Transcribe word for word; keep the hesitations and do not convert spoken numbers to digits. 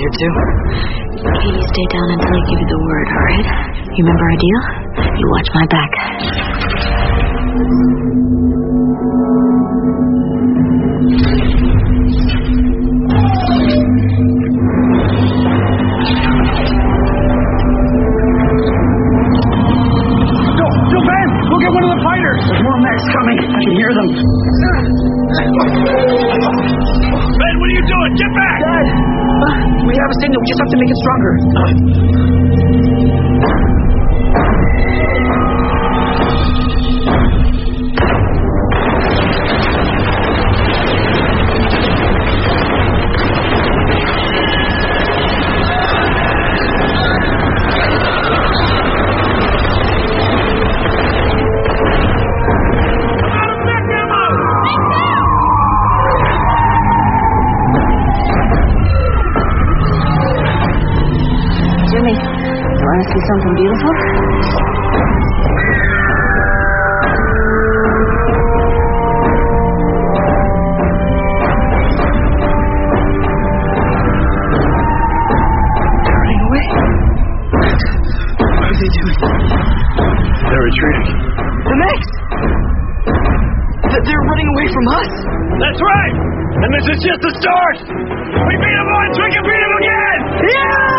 here too? Okay, you stay down until I give you the word, all right? You remember our deal? You watch my back. Go, go, Ben! Go get one of the fighters! There's more mechs coming. I can hear them. Ben, what are you doing? Get back! Dad! Uh, we have a signal. We just have to make it stronger. Jimmy, you want to see something beautiful? They're running away. What are they doing? They're retreating. The mechs! Th- They're running away from us! That's right! And this is just the start! We beat them once, we can beat them again! Yeah!